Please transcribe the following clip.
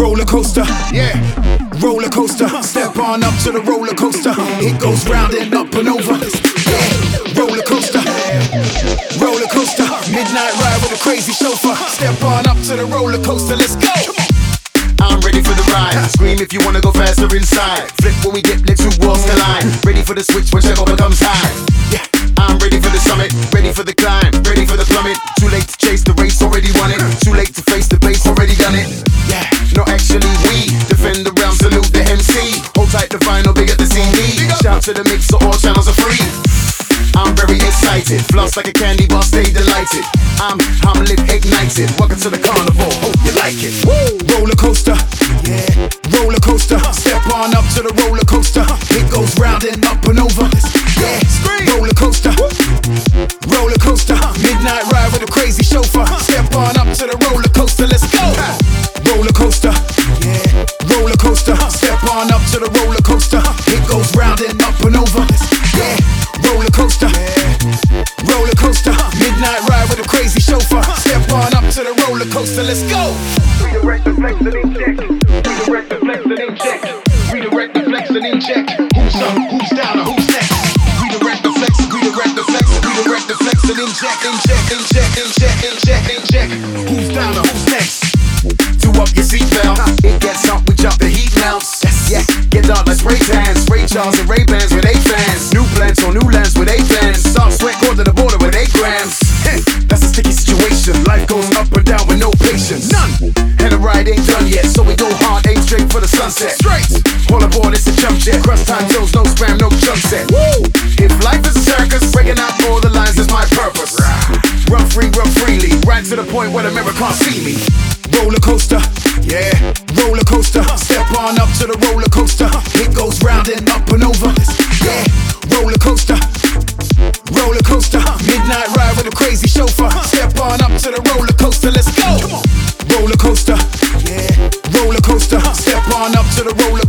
roller coaster, yeah, roller coaster. Step on up to the roller coaster. It goes round and up and over. Yeah, roller coaster, roller coaster. Midnight ride with a crazy chauffeur. Step on up to the roller coaster. Let's go. I'm ready for the ride. Scream if you wanna go faster inside. Flip when we get near two worlds collide. Ready for the switch when tempo becomes high. Yeah, I'm ready for the summit, ready for the climb, ready for the plummet. Too late to chase the race, already won it. Too late to face the base, already done it. Yeah, no actually we defend the realm, salute the MC. Hold tight the vinyl, big at the CD. Shout to the mix, so all channels are free. I'm very excited, floss like a candy bar, stay delighted. I'm lit, ignited. Welcome to the carnival, hope you like it. Woo! Roller coaster, yeah, roller coaster. Step on up to the roller coaster. It goes round and up and over. Yeah, roller coaster, roller coaster. Midnight ride with a crazy chauffeur. Step on up to the roller coaster. Let's go. Roller coaster, yeah, roller coaster. Step on up to the roller coaster. It goes round and up and over. Yeah, roller coaster, roller coaster. Midnight ride with a crazy chauffeur. Step on up to the roller coaster. Let's go. Redirect the flex and inject. Redirect the flex and inject. Redirect the flex and inject. Who's up? Who's down? Or who's next? Redirect the flex. Redirect the flex. Redirect the flex and inject. Inject. Inject. Inject. Inject. Inject. Who's down? Or who's next? Do up your seatbelt. It gets hot, we drop the heat now. Yeah, get dark like spray tans. Ray Charles and Ray Bans with 8 fans. New plans on new lands with 8 fans. Start sweat, go to the border with 8 grams. That's a sticky situation. Life goes up and down with no patience. None. And the ride ain't done yet, so we go hard, aim straight for the sunset. Straight. All aboard, it's a jump jet. Crust time toes, no spam, no jump set. Woo! If life is a circus, breaking out all the lines is my purpose. Run free, run freely. Right to the point where the mirror can't see me. Roller coaster, yeah, roller coaster. Step on up to the roller coaster. It goes round and up and over. Yeah, roller coaster, roller coaster. Midnight ride with a crazy chauffeur. Step on up to the roller coaster. Let's go. Roller coaster, yeah, roller coaster. Step on up to the roller